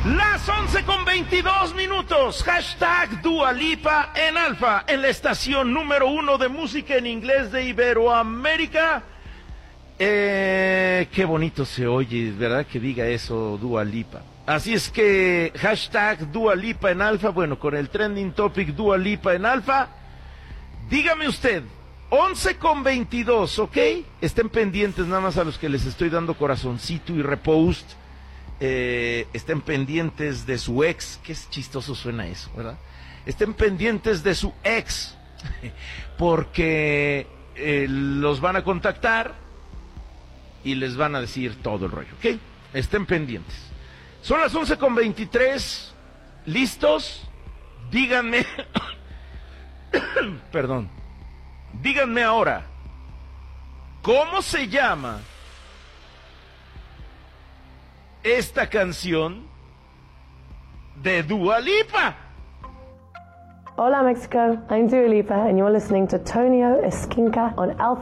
Las 11:22. Hashtag Dua Lipa en Alfa, en la estación número 1 de música en inglés de Iberoamérica. Qué bonito se oye, ¿verdad? Que diga eso Dua Lipa. Así es que hashtag Dua Lipa en Alfa, bueno, con el trending topic Dua Lipa en Alfa. Dígame usted, 11:22, ¿ok? Estén pendientes nada más a los que les estoy dando corazoncito y repost. Estén pendientes de su ex. Qué chistoso suena eso, ¿verdad? Estén pendientes de su ex porque los van a contactar y les van a decir todo el rollo, ¿ok? Estén pendientes. Son las 11:23. ¿Listos? Díganme perdón, díganme ahora, ¿cómo se llama esta canción de Dua Lipa? Hola Mexico, I'm Dua Lipa and you're listening to Tonio Esquinca on Alpha.